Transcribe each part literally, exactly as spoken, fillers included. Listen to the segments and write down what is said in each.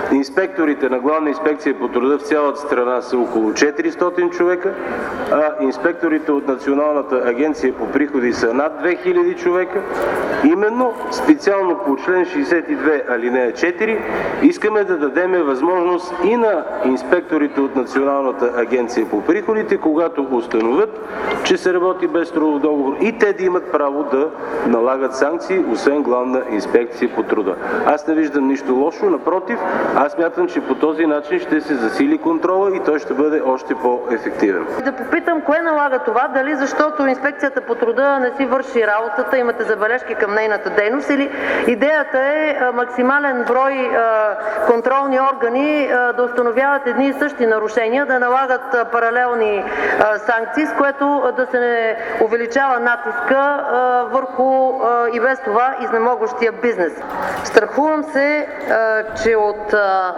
Инспекторите на Главна инспекция по труда в цялата страна са около четиристотин човека, а инспекторите от Националната агенция по приходи са над две хиляди човека. Именно специално по член шейсет и две алинея четири искаме да дадем възможност и на инспекторите от Националната агенция по приходите, когато установят, че се работи без трудов договор, и те да имат право да налагат санкции, освен Главна инспекция по труда. Аз не виждам нищо лошо, напротив, аз смятам, че по този начин ще се засили контрола и той ще бъде още по-ефективен. Да попитам, кое налага това? Дали защото Инспекцията по труда не си върши работата, имате забележки към нейната дейност, или идеята е максимален брой контролни органи да установяват едни и същи нарушения, да налагат паралелни санкции, с което да се увеличава натиска върху и без това изнемогващия бизнес. Страхувам се, че от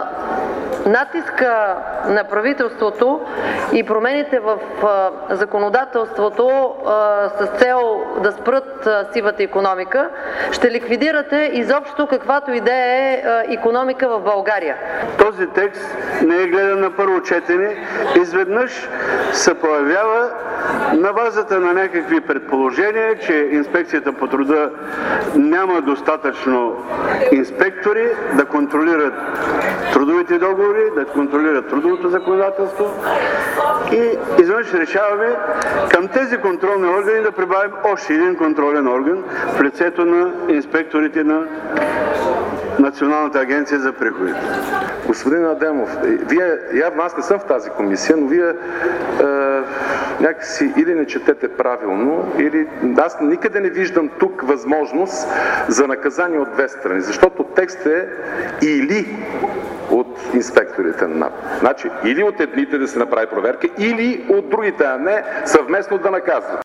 натиска на правителството и промените в законодателството с цел да спрат сивата икономика, ще ликвидирате изобщо каквато и да е икономика в България. Този текст не е гледан на първо четене. Изведнъж се появява на базата на някакви предположения, че Инспекцията по труда няма достатъчно инспектори да контролират трудовите договори, да контролират трудовото законодателство, и изведнъж решаваме към тези контролни органи да прибавим още един контролен орган в лицето на инспекторите на Националната агенция за приходите. Господин Адемов, вие, явно аз не съм в тази комисия, но вие е, някакси или не четете правилно, или аз никъде не виждам тук възможност за наказание от две страни, защото текстът е или от инспекторите на НАП. Значи, или от едните да се направи проверка, или от другите, а не съвместно да наказват.